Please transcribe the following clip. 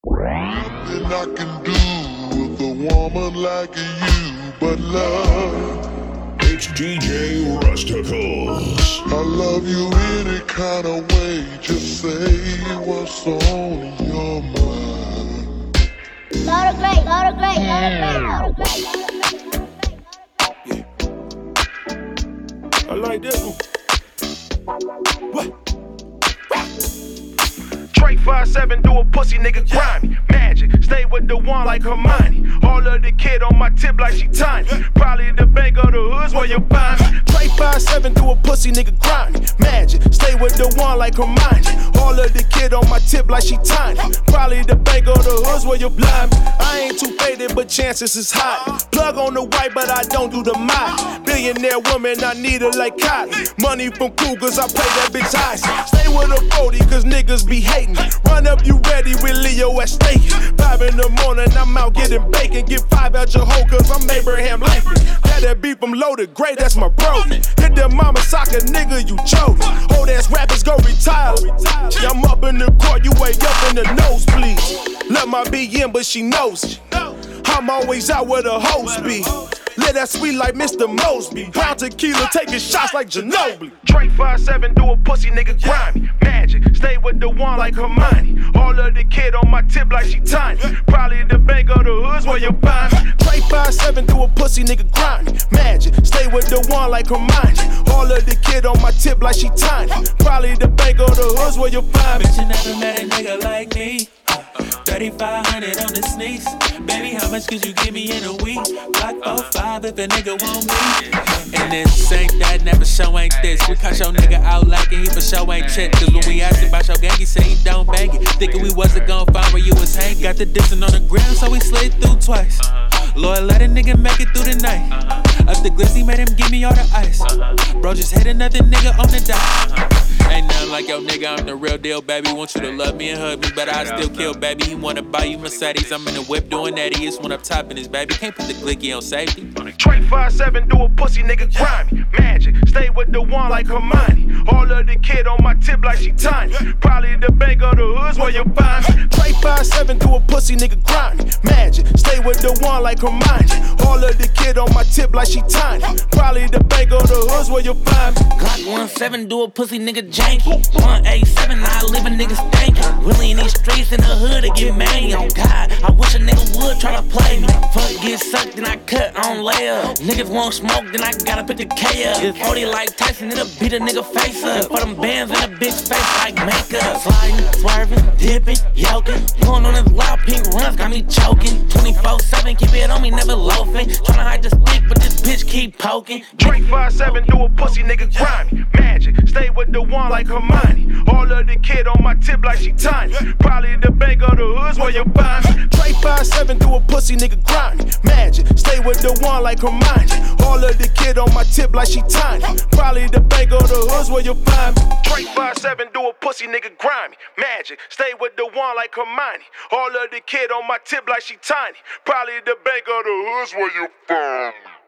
Nothing I can do with a woman like you but love. It's DJ Rusticles. I love you any kind of way. Just say what's on your mind. Lot of great, lot of great, lot of great, lot of great. I like this one. What? Trey 5'7", do a pussy nigga grimy. Magic, stay with the one like Hermione. All of the kid on my tip like she tiny. Probably the bank of the hoods where you find me. Trey 5'7", do a pussy nigga grimy. Magic, stay with the one like Hermione. All of the kid on my tip like she tiny. Probably the bank of the hoods where you blind me. I ain't too faded, but chances is high. Plug on the white, but I don't do the mile. Billionaire woman, I need her like Kylie. Money from Cougars, I play that bitch ice. Stay with a 40, cause niggas be hating. Run up, you ready with Leo at stake. 5 in the morning, I'm out getting bacon. Get 5 out your hoe, cause I'm Abraham Lincoln. That beat from Loaded, great, that's my bro. Hit the mama soccer, nigga, you choke. Old ass rappers go retire. I'm up in the court, you way up in the nosebleed. Let my be in, but she knows it. I'm always out where the hoes be. Let that sweet like Mr. Mosby. Brown tequila, taking shots like Ginobili. Trey 5'7", do a pussy nigga grimy. Magic, stay with the one like Hermione. All of the kid on my tip like she tiny. Probably the bank of the hoods where you find me. Trey 5'7", do a pussy nigga grimy. Magic, stay with the one like Hermione. All of the kid on my tip like she tiny. Probably the bank of the hoods where you find me. Bitch, you never met a nigga like me. 3,500 on the sneaks. Baby, how much could you give me in a week? Block 4-5 if a nigga want me. And this ain't that, never show ain't this. We caught your nigga out like it, he for sure ain't check. Cause when we asked him about your gang, he said he don't bang it. Thinking we wasn't gon' find where you was hanging. Got the distance on the ground, so we slid through twice. Lord, let a nigga make it through the night. Up the glizzy, made him give me all the ice. Bro, just hit another nigga on the dot. Ain't nothing like your nigga, I'm the real deal, baby. Want you to love me and hug me, but I still kill, baby. He wanna buy you Mercedes, I'm in the whip doing that. He is one up top in his baby. Can't put the glicky on safety. Trey 5'7", do a pussy nigga grimy. Magic, stay with the one like Hermione. All of the kid on my tip like she tiny. Probably the bank of the hoods where you find me. Trey 5'7", do a pussy nigga grimy. Magic, stay with the one like Hermione. All of the kid on my tip like she tiny. Probably the bank of the hoods where you find me. Glock 17, do a pussy nigga janky. 187, I live a nigga stanky. Really in these streets in the hood to get mad. On God, I wish a nigga would try to play me. Fuck get sucked, then I cut on layup. Niggas won't smoke, then I gotta pick the K up. If 40 like Tyson, it'll beat a nigga face up. For them bands in a bitch face like makeup. Sliding, swerving, dipping, yoking. Going on this loud pink runs, got me choking. 24/7, keep it on me, never loafing. Tryna hide the stick, but this bitch keep poking. Trey 5'7", do a pussy nigga grimy. Magic, stay with the one like Hermione. All of the kid on my tip like she tiny. Probably the bank of the hoods where you find me. Trey 5'7", do a pussy nigga grimy. Magic, stay with the one like Hermione. All of the kid on my tip like she tiny. Probably the bank of the hoods where you find me. Trey 5'7", do a pussy nigga grimy. Magic, stay with the one like Hermione. All of the kid on my tip like she tiny. Probably the bank of the hoods where you find me.